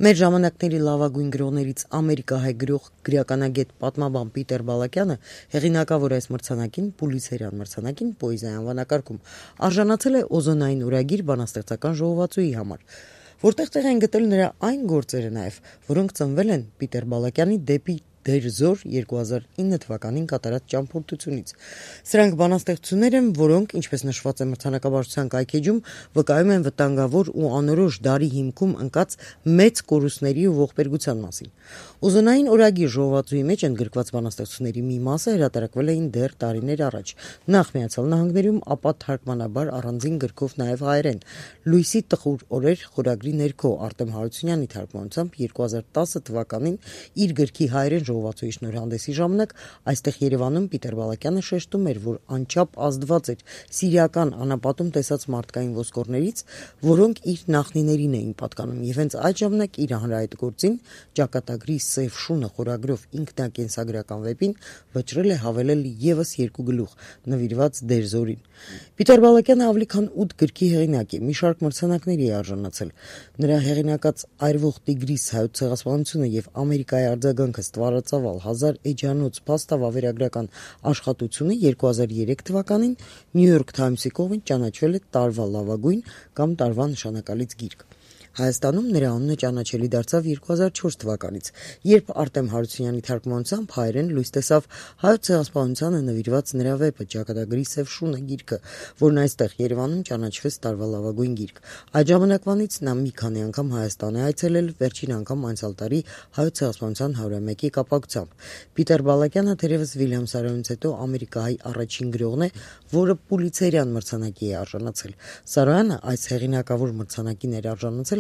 Մեր ժամանակների լավագույն գրողներից ամերիկահայ գրող գրականագետ պատմաբան Պիտեր Բալակյանը հեղինակավոր այս մրցանակին Պուլիցերյան մրցանակին պոեզիայի անվանակարգում արժանացել է Օզոնային ուրագիր բանաստեղծական ժողովածուի համար, որտեղ տեղ են գտել նրա այն գործերը նաև, որոնք ծնվել են Պիտեր Բալակյանի դեպի Դեր զոր 2009 թվականին կատարած ճամփորդությունից։ Սրանք բանաստեղծություններ են, որոնք, ինչպես նշված է մրցանակաբաշխության կայքեջում, վկայում են վտանգավոր ու անորոշ դարի հիմքում ընկած մեծ կորուստների ու ողբերգության մասին։ Օզոնային օրագիր ժողովածուի մեջ ընդգրկված բանաստեղծությունների մի մասը հրատարակվել էին դեռ տարիներ առաջ, նախ Միացյալ Նահանգներում, ապա թարգմանաբար առանձին գրքով նաև հայերեն։ Լույսի տխուր օրեր խորագրի ներքո Արտեմ Հարությունյանի թարգմանությամբ 2010 թվականին իր գրքի հայերեն ժողովածուի շնորհանդեսի ժամանակ այստեղ Երևանում Պիտեր Բալակյանը շեշտում էր, որ անչափ ազդված էր սիրիական անապատում տեսած մարդկային ոսկորներից, որոնք իր նախնիներին էին պատկանում, եւ հենց այդ ժամանակ իր հանրահայտ գործին ճակատագրի Սև շունը խորագրով ինքնակենսագրական վեպին վճռել է հավելել եւս 2 գլուխ նվիրված Դեր զորին։ Պիտեր Բալակյանը ավելի քան 8 գրքի հեղինակ է, մի շարք մրցանակների է արժանացել։ Նրա հեղինակած Այրվող Տիգրիս հայոց ցեղասպանությունը եւ Ամերիկայի արձագանքը ստվարածավալ 1000 էջանոց փաստավ ավերագրական աշխատությունը 2003 թվականին New York Times-ի կողմից ճանաչվել է տարվա լավագույն կամ տարվա նշանակալից գիրք։ Հայաստանում նրա անունը ճանաչելի դարձավ 2004 թվականից, երբ Արտեմ Հարությունյանի թարգմանությամբ հայերեն լույս տեսավ հայոց ցեղասպանությանը նվիրված նրա վեպը Ճակատագրի Սև շունը գիրքը, որն այստեղ Երևանում ճանաչվեց տարվա լավագույն գիրք։ Այդ ժամանակվանից նա մի քանի անգամ Հայաստան է այցելել, վերջին անգամ անցյալ տարի հայոց ցեղասպանության 100-ի կապակցությամբ։ Պիտեր Բալակյանը թերևս Վիլյամ Սարոյանից հետո ամերիկահայ առաջին գրողն է, որը Պուլիցերյան մրցանակի է արժանացել։ Սարոյանը այս հեղինակավոր մրցանակին էր արժանացել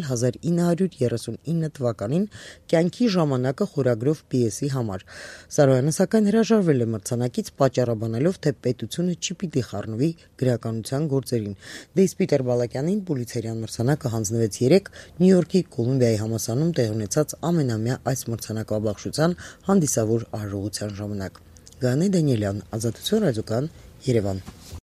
1939 թվականին Կյանքի ժամանակը խորագրով պիեսի համար։ Սարոյանը սակայն հրաժարվել է մրցանակից, պատճառաբանելով, թե պետությունը չի պիտի խառնվի գրականության գործերին։ Դե իսկ Պիտեր Բալակյանին Պուլիցերյան մրցանակը հանձնվեց 3 Նյու Յորքի Կոլումբիայի համալսարանում տեղի ունեցած ամենամյա այս մրցանակաբաշխության հանդիսավոր արարողության ժամանակ։ Գաներ Դանիելյան, Ազատություն ռադիոկան, Երևան։